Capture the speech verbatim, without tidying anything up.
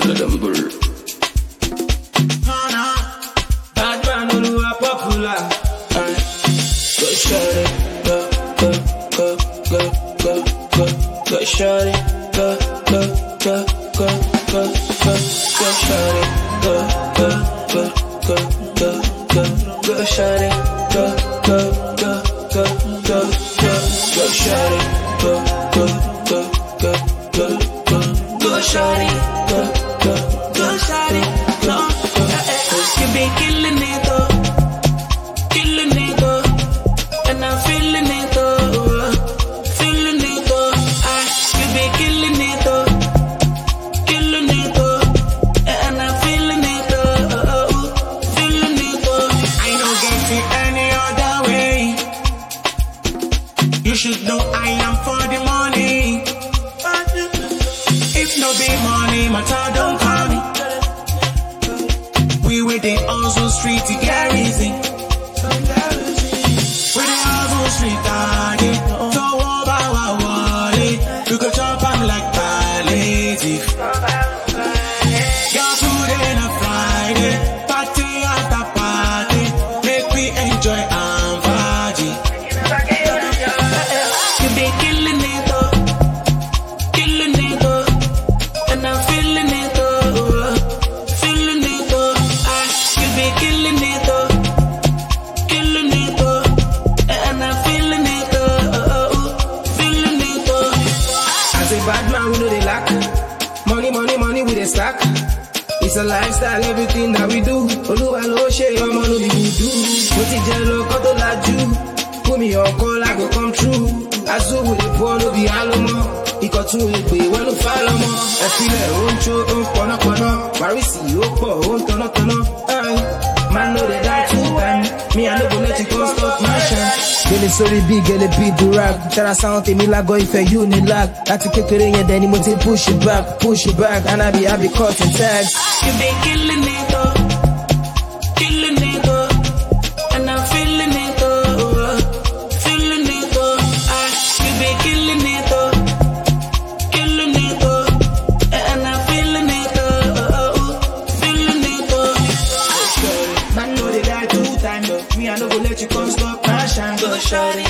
all of them bull. Bad man who are popular. Go shut it, go, go, go, go, go, go, go shut it, go, go, go, go, go, go, go shut it, go, go, go, go, go, go, go shut it, go, go, go, go, go, go, go shut it, go, go, go, go, go, go, go shut it, go, go, go shut it, go, go, You be killing it though, killing it though, and I'm feeling it though, feeling it though. I, you be killing it though, killing it though, and I'm feeling it though, feeling it though. I don't get it any other way. You should know I am for the money. If no be money, matter don't call me. We with the Ozo Street to Garrison. With the Ozo Street target. So over our wallet. We could chop them like palliative. Girl, today and a Friday. Party after party. Make we enjoy and party. You be killing it though, killing it though, and I'm feeling it though, feeling it though. I, you be killing it though, killing it though, and I'm feeling it though, feeling it though. As a bad man, we know they lack money, money, money with a stack. It's a lifestyle, everything that we do. Oluwa lo ṣe ọmọ no be voodoo. Mo ti jẹ lọ kó tó lajú. Put me on call, I go come true. Azu with the poor, no be alomo. Ikọ̀ tún lè pè wọ́n ló fà lọ́mọ. Ẹ̀fílẹ̀ ó ń jó, ó ń pọnápọná. Wàrísì ó pọ̀, ó ń tọ́nátọ́ná. Man no dey die two time. Me, I no go let you come stop my shine. Gele sórí bí gele bí durag. Ṣara sáwọn tèmi lágọ̀ ìfẹ́ yóò ní lag. Láti kékeré yẹn dẹni mo ti push it back, push it back. And I be, I be cutting tags. You be killing it though, killing it though, and I'm feeling it though, feeling it though. I, you be killing it though, killing it though, and I'm feeling it though, feeling it though. Man know they die two times, but me I no go let you come stop my shine. Go shawty,